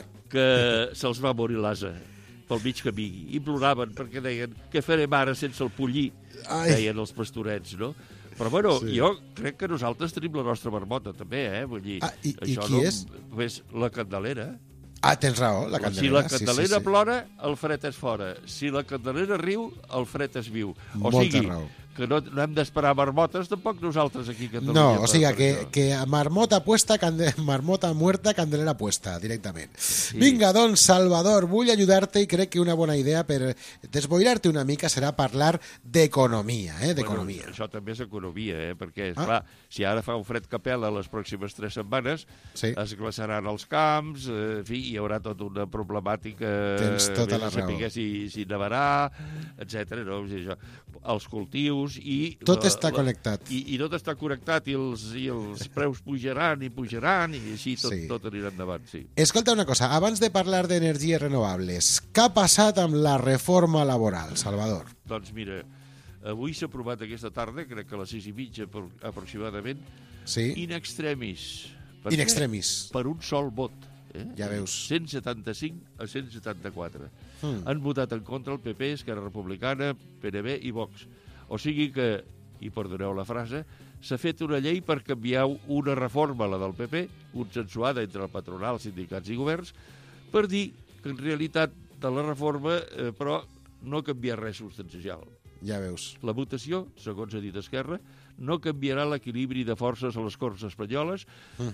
Que se'ls va morir l'ase pel mig camí i ploraven perquè deien què farem ara sense el pollí, deien els pastorets, no? Però, bueno, jo crec que nosaltres tenim la nostra marmota, també, Vull dir, i qui és? És la Candelera. Tens raó, la Candelera. Si la Candelera plora, el fred és fora. Si la Candelera riu, el fred és viu. Molta raó. Que no hem d'esperar marmotes, tampoc nosaltres aquí a Catalunya. No, o sigui, que marmota puesta, marmota muerta, Candelera puesta, directament. Sí. Vinga, doncs, Salvador, vull ajudar-te i crec que una bona idea per desboirar-te una mica serà parlar d'economia, d'economia. Bueno, això també és economia, perquè, esclar, si ara fa un fred que pela les pròximes 3 setmanes, es glaçaran els camps, en fi, hi haurà tota una problemàtica... Tens tota la raó. Saber si nevarà, etc. No? Els cultius, i tot està connectat i tot està connectat i els preus pujaran i així tot anirà endavant. Escolta una cosa, abans de parlar d'energies renovables, què ha passat amb la reforma laboral, Salvador? Doncs mira, avui s'ha aprovat aquesta tarda, crec que a les 6:30 aproximadament, in extremis per un sol vot. Ja veus. 175 a 174. Han votat en contra el PP, Esquerra Republicana, PNB i Vox. O sigui que, i perdoneu la frase, s'ha fet una llei per canviar una reforma, la del PP, consensuada entre el patronal, sindicats i governs, per dir que en realitat de la reforma, però, no canvia res substancial. Ja veus. La votació, segons ha dit Esquerra, no canviarà l'equilibri de forces a les Corts espanyoles.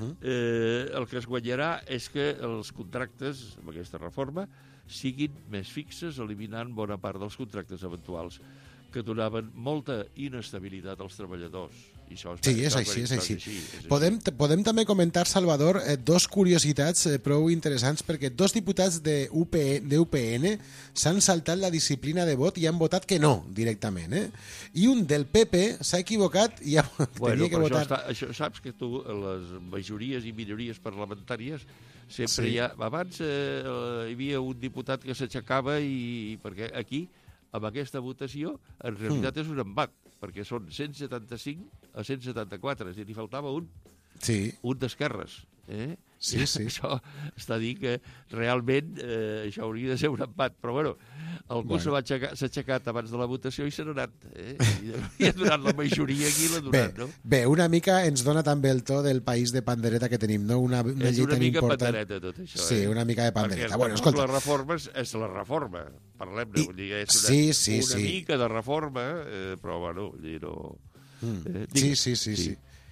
El que es guanyarà és que els contractes, amb aquesta reforma, siguin més fixes, eliminant bona part dels contractes eventuals que donaven molta inestabilitat als treballadors. Sí, és així. Podem també comentar, Salvador, dos curiositats prou interessants, perquè dos diputats d'UPN s'han saltat la disciplina de vot i han votat que no, directament. I un del PP s'ha equivocat i tenia que votar... Això, saps que tu, les majories i minories parlamentàries, sempre hi ha... Abans hi havia un diputat que s'aixecava perquè aquí, amb aquesta votació, en realitat és un embat, perquè són 175 a 174, és a dir, n'hi faltava un d'esquerres. Això està a dir que realment això hauria de ser un empat, però bueno, algú s'ha aixecat abans de la votació i s'ha anat, i ha donat la majoria aquí, l'ha donat, no? Bé, una mica ens dona també el to del país de pandereta que tenim, no? Una llei tan important. Pandereta tot això. Sí, una mica de pandereta. Perquè escolta, la reforma és la reforma, parlem-ne, vull dir, és una mica de reforma, però bueno, vull dir, no... Sí.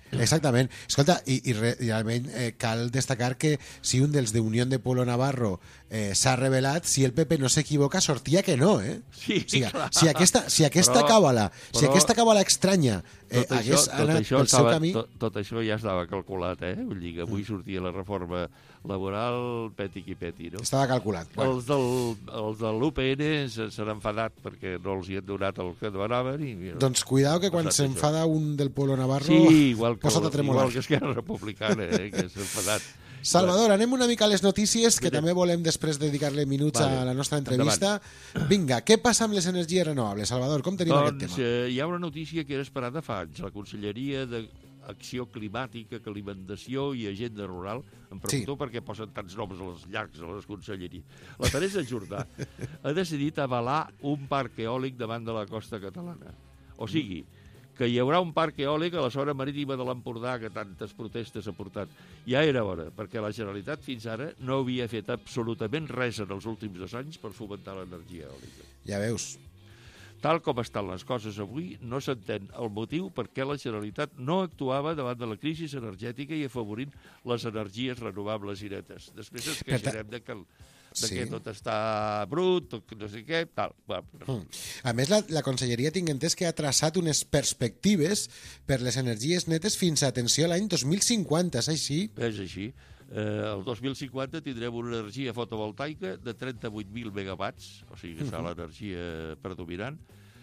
Exactament. Escolta, i realment cal destacar que si un dels d'Unió de Pueblo Navarro s'ha revelat, si el PP no s'equivoca, sortia que no, eh? Sí, o sigui, clar. Si aquesta càbala estranya hagués anat pel seu camí... Tot això ja estava calculat, eh? Vull dir que avui sortia la reforma laboral peti qui peti, no? Estava calculat. Bueno. Els de l'UPN s'han enfadat perquè no els hi han donat el que demanaven i... Mira, doncs cuidao que quan s'enfada un del Pueblo Navarro posa't a tremolar. Igual que Esquerra Republicana, que s'ha enfadat. Salvador, anem una mica a les notícies, que també volem després dedicar-li minuts a la nostra entrevista. Vinga, què passa amb les energies renovables? Salvador, com tenim aquest tema? Hi ha una notícia que era esperada fa anys. La Conselleria d'Acció Climàtica, Alimentació i Agenda Rural, em pregunto per què posen tants noms als llargs a les conselleries. La Teresa Jordà ha decidit avalar un parc eòlic davant de la costa catalana. O sigui, que hi haurà un parc eòlic a la zona marítima de l'Empordà que tantes protestes ha portat. Ja era hora, perquè la Generalitat fins ara no havia fet absolutament res en els últims 2 anys per fomentar l'energia eòlica. Ja veus. Tal com estan les coses avui, no s'entén el motiu per què la Generalitat no actuava davant de la crisi energètica i afavorint les energies renovables i netes. Després ens queixarem que tot està brut, no sé què, tal. A més, la Conselleria tinc entès que ha traçat unes perspectives per les energies netes fins a, atenció, l'any 2050, és així? És així. El 2050 tindrem una energia fotovoltaica de 38.000 megawatts, o sigui que serà l'energia predominant.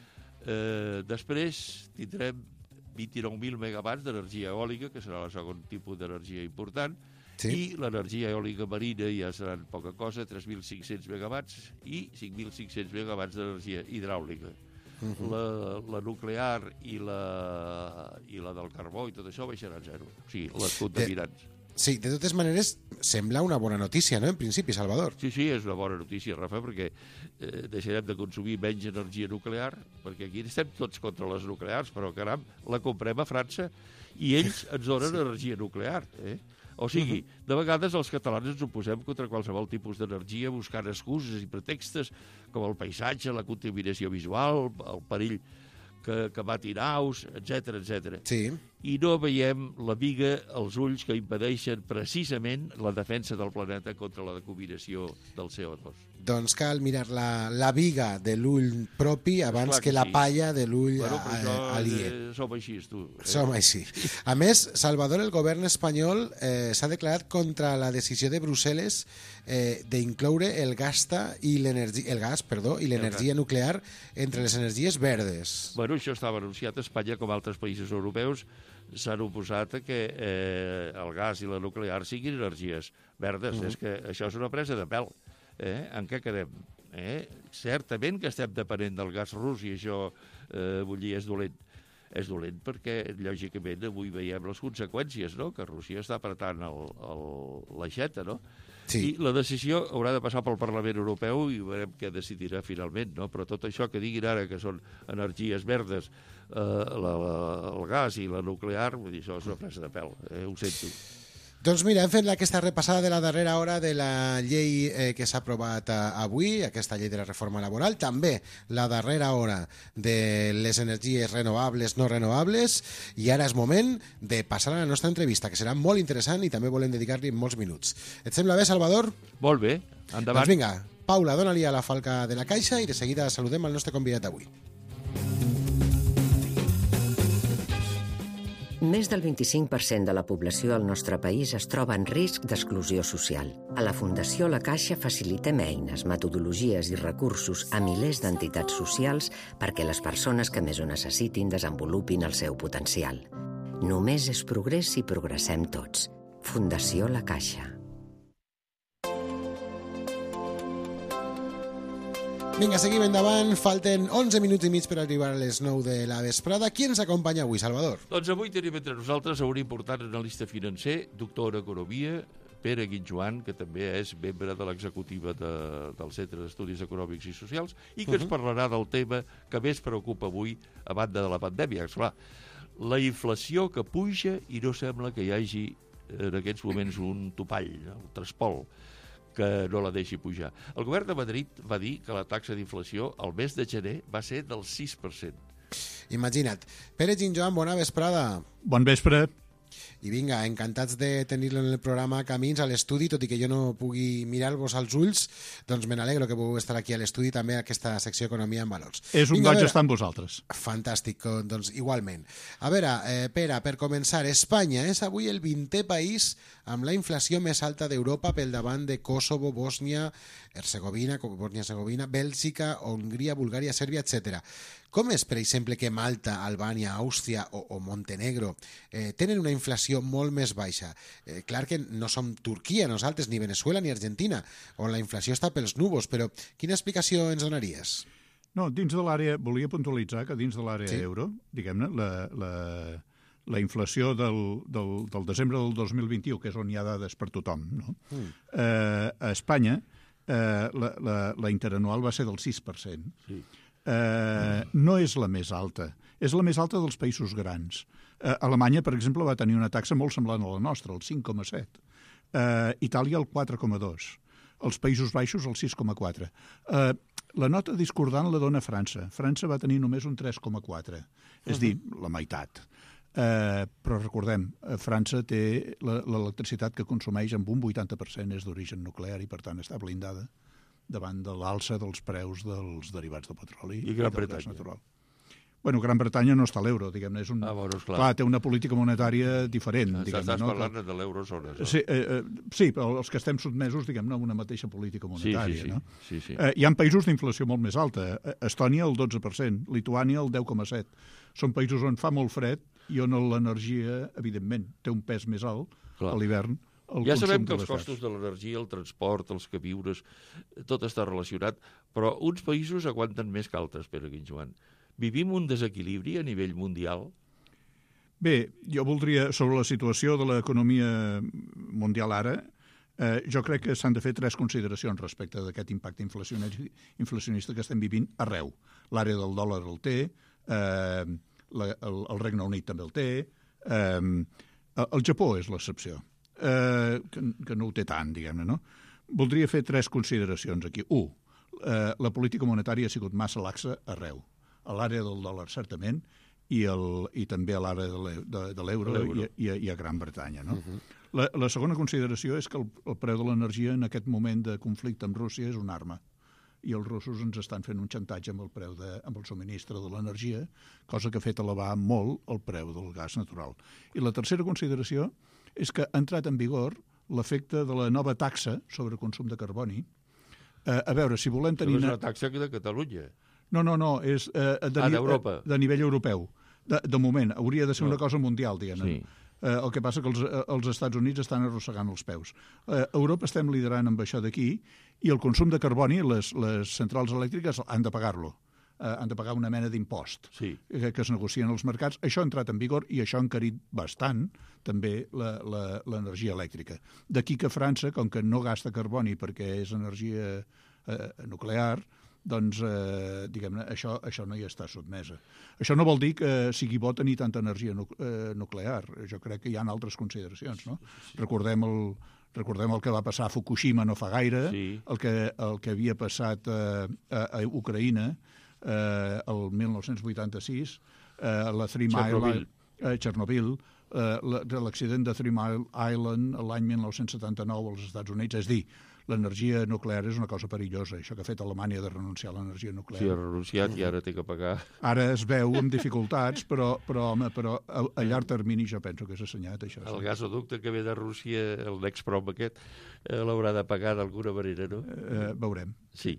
Després tindrem 29.000 megawatts d'energia eòlica, que serà el segon tipus d'energia important, i l'energia eòlica marina ja seran poca cosa, 3.500 megawatts, i 5.500 megawatts d'energia hidràulica. La nuclear i la del carbó i tot això baixaran a 0. O sigui, les contaminants. Sí, de totes maneres, sembla una bona notícia, no?, en principi, Salvador. Sí, és una bona notícia, Rafa, perquè deixarem de consumir menys energia nuclear, perquè aquí estem tots contra les nuclears, però, caram, la comprem a França i ells ens donen energia nuclear, O sigui, de vegades els catalans ens oposem contra qualsevol tipus d'energia buscant excuses i pretextes com el paisatge, la contaminació visual, el perill que mati naus, etc. Sí. I no veiem la biga als ulls que impedeixen precisament la defensa del planeta contra la decombinació del CO2. Doncs cal mirar la biga de l'ull propi abans que la palla de l'ull aliè. Som així, tu. Som així. A més, Salvador, el govern espanyol s'ha declarat contra la decisió de Brussel·les d'incloure el gas i l'energia nuclear entre les energies verdes. Bueno, això estava anunciat a Espanya, com altres països europeus s'han oposat a que el gas i la nuclear siguin energies verdes. És que això és una presa de pèl. En què quedem? Certament que estem depenent del gas rus i això, vull dir, és dolent. És dolent perquè, lògicament, avui veiem les conseqüències, no?, que Rússia està apretant l'aixeta, no? Sí. I la decisió haurà de passar pel Parlament Europeu i veurem què decidirà finalment, no? Però tot això que diguin ara que són energies verdes, el gas i la nuclear, vull dir, això és una presa de pèl, ho sento. Doncs mira, hem fet aquesta repassada de la darrera hora de la llei que s'ha aprovat avui, aquesta llei de la reforma laboral, també la darrera hora de les energies renovables, no renovables, i ara és moment de passar a la nostra entrevista, que serà molt interessant i també volem dedicar-li molts minuts. Et sembla bé, Salvador? Molt bé, endavant. Doncs vinga, Paula, dona-li a la falca de la caixa i de seguida saludem al nostre convidat d'avui. Més del 25% de la població al nostre país es troba en risc d'exclusió social. A la Fundació La Caixa facilitem eines, metodologies i recursos a milers d'entitats socials perquè les persones que més ho necessitin desenvolupin el seu potencial. Només és progrés si progressem tots. Fundació La Caixa. Vinga, seguim endavant. Falten 11 minuts i mig per arribar a les 9 de la vesprada. Qui ens acompanya avui, Salvador? Doncs avui tenim entre nosaltres un important analista financer, doctor en Economia, Pere Guinjoan, que també és membre de l'executiva del Centre d'Estudis Econòmics i Socials i que ens parlarà del tema que més preocupa avui a banda de la pandèmia. Esclar, la inflació que puja i no sembla que hi hagi en aquests moments un topall, el traspol, que no la deixi pujar. El govern de Madrid va dir que la taxa d'inflació al mes de gener va ser del 6%. Imagina't. Pere Guinjoan, bona vesprada. Bon vespre. I vinga, encantats de tenir-lo en el programa Camins a l'estudi, tot i que jo no pugui mirar-vos als ulls, doncs me n'alegro que pugueu estar aquí a l'estudi també a aquesta secció Economia en Valors. És un goig estar amb vosaltres. Fantàstic, doncs igualment. A veure, Pere, per començar, Espanya és avui el 20è país amb la inflació més alta d'Europa pel davant de Kosovo, Bòsnia, Herzegovina, Bèlgica, Hongria, Bulgària, Sèrbia, etc. Com és, per exemple, que Malta, Albània, Àustria o Montenegro tenen una inflació molt més baixa? Clar que no som Turquia, nosaltres, ni Venezuela ni Argentina, on la inflació està pels núvols, però quina explicació ens donaries? No, dins de l'àrea, volia puntualitzar que dins de l'àrea euro, diguem-ne, la inflació del desembre del 2021, que és on hi ha dades per tothom, no? A Espanya la interanual va ser del 6%. Sí. No és la més alta. És la més alta dels països grans. Alemanya, per exemple, va tenir una taxa molt semblant a la nostra, el 5,7. Itàlia, el 4,2. Els Països Baixos, el 6,4. La nota discordant la dona França. França va tenir només un 3,4. És dir, la meitat. Però recordem, França té l'electricitat que consumeix amb un 80% és d'origen nuclear i, per tant, està blindada davant de l'alça dels preus dels derivats de petroli i del gas natural. Bueno, Gran Bretanya no està a l'euro, diguem-ne, és clar, té una política monetària diferent. Estàs parlant de l'eurozona. Sí, però els que estem sotmesos, diguem-ne, a una mateixa política monetària. Sí. Hi ha països d'inflació molt més alta. Estònia, el 12%, Lituània, el 10,7%. Són països on fa molt fred i on l'energia, evidentment, té un pes més alt a l'hivern. Ja sabem que els costos de l'energia, el transport, els queviures, tot està relacionat, però uns països aguanten més que altres, Pere Guinjoan. Vivim un desequilibri a nivell mundial? Bé, jo voldria, sobre la situació de l'economia mundial ara, jo crec que s'han de fer 3 consideracions respecte d'aquest impacte inflacionista que estem vivint arreu. L'àrea del dòlar el té, el Regne Unit també el té, el Japó és l'excepció. Que no ho té tant, diguem-ne, no? Voldria fer 3 consideracions aquí. 1. La política monetària ha sigut massa laxa arreu. A l'àrea del dòlar, certament, i també a l'àrea de l'euro i a Gran Bretanya, no? La segona consideració és que el preu de l'energia en aquest moment de conflicte amb Rússia és una arma. I els russos ens estan fent un xantatge amb el preu amb el subministre de l'energia, cosa que ha fet elevar molt el preu del gas natural. I la tercera consideració és que ha entrat en vigor l'efecte de la nova taxa sobre consum de carboni. A veure, si volem tenir... És una taxa de Catalunya. No, és de nivell europeu. De moment, hauria de ser una cosa mundial, diguem-ne. El que passa que els Estats Units estan arrossegant els peus. A Europa estem liderant amb això d'aquí i el consum de carboni, les centrals elèctriques han de pagar-lo. Han de pagar una mena d'impost que es negocien als mercats. Això ha entrat en vigor i això ha encarit bastant també l'energia elèctrica. D'aquí que França, com que no gasta carboni perquè és energia nuclear, doncs, diguem-ne, això no hi està sotmesa. Això no vol dir que sigui bo tenir tanta energia nuclear. Jo crec que hi ha altres consideracions, no? Recordem el que va passar a Fukushima no fa gaire, el que havia passat a Ucraïna el 1986, la Three Mile Chernobyl, l'accident de Three Mile Island l'any 1979 als Estats Units. És dir, l'energia nuclear és una cosa perillosa. Això que ha fet Alemanya de renunciar a l'energia nuclear. Sí, ha renunciat i ara té que pagar. Ara es veu amb dificultats, però a llarg termini jo penso que és assenyat, això. El gasoducte que ve de Rússia, el Nextprom aquest, l'haurà de pagar d'alguna manera, no? Veurem. Sí.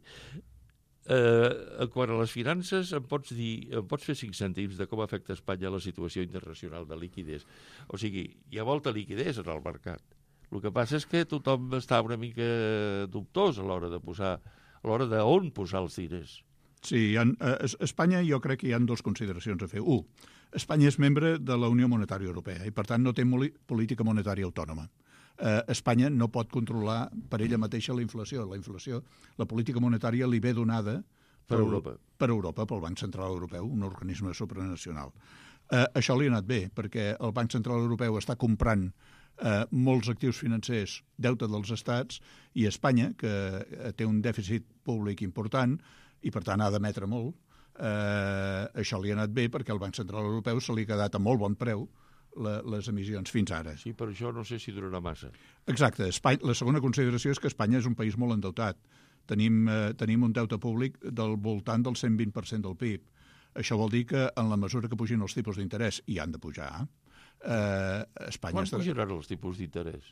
Quant a les finances, em pots fer 5 cèntims de com afecta a Espanya la situació internacional de liquiditat? O sigui, hi ha molta liquiditat en el mercat. El que passa és que tothom està una mica dubtós a l'hora d'on posar els diners. Sí, a Espanya jo crec que hi ha 2 consideracions a fer. 1. Espanya és membre de la Unió Monetària Europea i, per tant, no té política monetària autònoma. Espanya no pot controlar per ella mateixa la inflació. La política monetària li ve donada per Europa, pel Banc Central Europeu, un organisme supranacional. Això li ha anat bé, perquè el Banc Central Europeu està comprant molts actius financers, deute dels estats, i Espanya, que té un dèficit públic important i per tant ha d'emetre molt, això li ha anat bé perquè el Banc Central Europeu se li ha quedat a molt bon preu les emissions fins ara. Sí, per això no sé si durarà massa. Exacte. La segona consideració és que Espanya és un país molt endeutat. Tenim un deute públic del voltant del 120% del PIB. Això vol dir que en la mesura que pugin els tipus d'interès, i han de pujar, Espanya... Quan pujaran els tipus d'interès?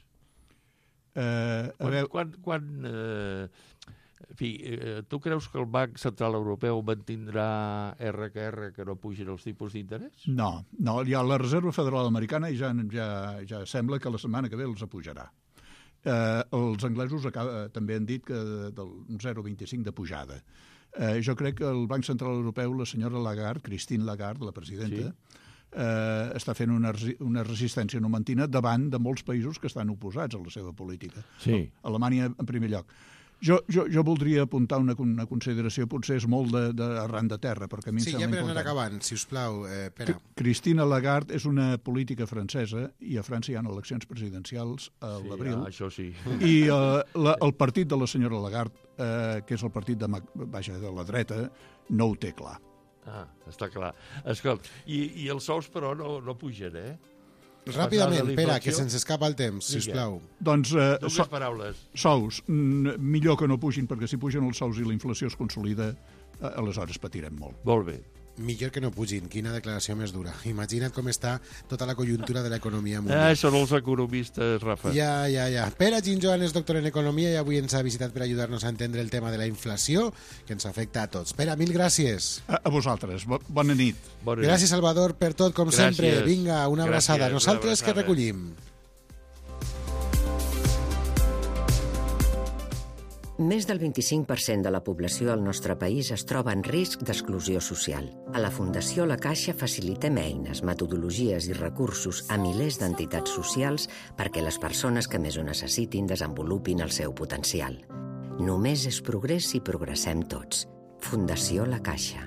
En fi, tu creus que el Banc Central Europeu mantindrà R que no pugin els tipus d'interès? No, ja la Reserva Federal Americana ja sembla que la setmana que ve els apujarà. Els anglesos també han dit que del 0,25 de pujada. Jo crec que el Banc Central Europeu, la senyora Lagarde, Christine Lagarde, la presidenta, està fent una resistència numantina davant de molts països que estan oposats a la seva política. Sí. Alemanya, en primer lloc. Jo voldria apuntar una consideració, potser és molt d'arran de terra, perquè a mi em sembla important. Sí, ja per anar acabant, si us plau, Pere. Christine Lagarde és una política francesa i a França hi ha eleccions presidencials a l'abril. Sí, això sí. I el partit de la senyora Lagarde, que és el partit de la dreta, no ho té clar. Ah, està clar. Escolta, i els sous, però, no pugen, Ràpidament, Pere, que se'ns escapa el temps, sisplau. Doncs, dues paraules. Sous, millor que no pugin, perquè si pugen els sous i la inflació es consolida, aleshores patirem molt. Molt bé. Millor que no pugin. Quina declaració més dura. Imagina't com està tota la conjuntura de l'economia mundial. Són els economistes, Rafa. Ja. Pere Ginjoan és doctor en Economia i avui ens ha visitat per ajudar-nos a entendre el tema de la inflació, que ens afecta a tots. Pere, mil gràcies. A vosaltres. Bona nit. Gràcies, Salvador, per tot, com sempre. Vinga, una abraçada. Nosaltres que recollim. Més del 25% de la població del nostre país es troba en risc d'exclusió social. A la Fundació La Caixa facilitem eines, metodologies i recursos a milers d'entitats socials perquè les persones que més ho necessitin desenvolupin el seu potencial. Només és progrés si progressem tots. Fundació La Caixa.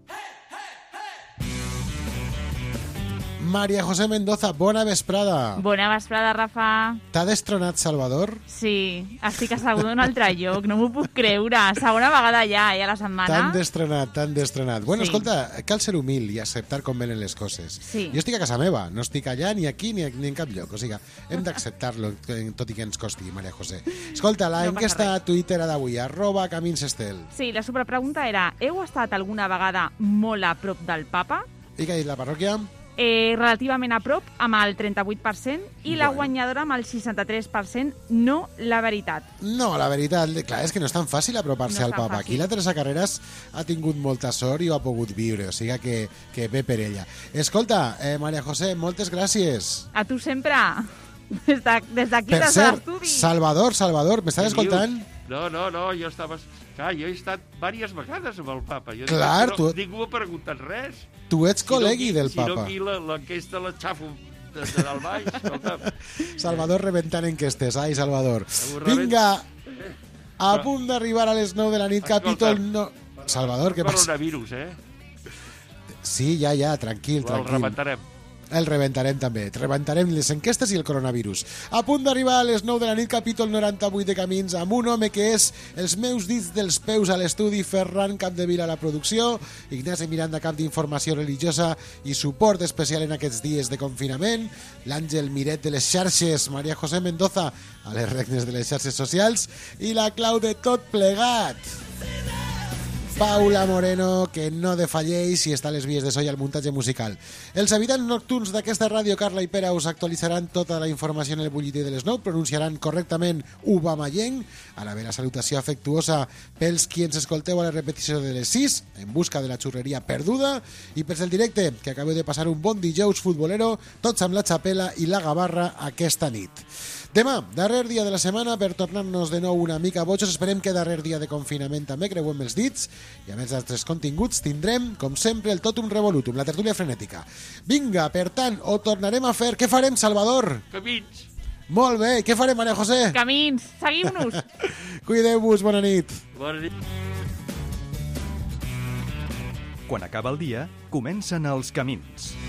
María José Mendoza, bona vesprada. Bona vesprada, Rafa. T'ha destronat Salvador? Sí, estic asseguda en un altre lloc, no m'ho puc creure. Segona vegada ja, a la setmana. T'han destronat. Bueno, escolta, cal ser humil i acceptar com venen les coses. Sí. Jo estic a casa meva, no estic allà, ni aquí, ni en cap lloc. O sigui, hem d'acceptar-lo, tot i que ens costi, María José. Escolta, l'enquesta a Twitter d'avui, @CaminsEstel. Sí, la superpregunta era, heu estat alguna vegada molt a prop del papa? I què ha dit la parròquia? Relativament a prop, amb el 38%, i la guanyadora amb el 63%, no la veritat. No, la veritat, clar, és que no és tan fàcil apropar-se al papa. Aquí la Teresa Carreras ha tingut molta sort i ho ha pogut viure, o sigui que bé per ella. Escolta, María José, moltes gràcies. A tu sempre, des d'aquí, des de l'estudi. Per cert, Salvador, m'estàs escoltant? No, jo estava... Clar, jo he estat diverses vegades amb el papa. Clar, tu... Ningú m'ha preguntat res. Tu ets col·legui del papa. Si no, aquí l'enquesta la xafo de dalt baix. Salvador rebentant enquestes. Ai, Salvador. Vinga, a punt d'arribar a les 9 de la nit, capítol... No... Salvador, què passa? Coronavirus, Sí, ja, tranquil. El rebentarem. El rebentarem també. Rebentarem les enquestes i el coronavirus. A punt d'arribar a les 9 de la nit, capítol 98 de Camins, amb un home que és els meus dits dels peus a l'estudi, Ferran Capdevila a la producció, Ignasi Miranda, cap d'informació religiosa i suport especial en aquests dies de confinament, l'Àngel Miret de les xarxes, María José Mendoza a les regnes de les xarxes socials i la clau de tot plegat, Paula Moreno, que no defalleix i està a les vies de so i al muntatge musical. Els habitants nocturns d'aquesta ràdio, Carla i Pere, us actualitzaran tota la informació en el butlletí de les 9, pronunciaran correctament Ubamayenc, a la vera salutació afectuosa pels qui ens escolteu a la repetició de les 6, en busca de la xurreria perduda, i pels del directe, que acabeu de passar un bon dijous futbolero, tots amb la xapela i la gavarra aquesta nit. Demà, darrer dia de la setmana, per tornar-nos de nou una mica bojos. Esperem que darrer dia de confinament també creuem els dits i a més d'altres continguts tindrem, com sempre, el Totum Revolutum, la tertúlia frenètica. Vinga, per tant, ho tornarem a fer. Què farem, Salvador? Camins. Molt bé. Què farem, María José? Camins. Seguiu-nos. Cuideu-vos. Bona nit. Bona nit. Quan acaba el dia, comencen els camins.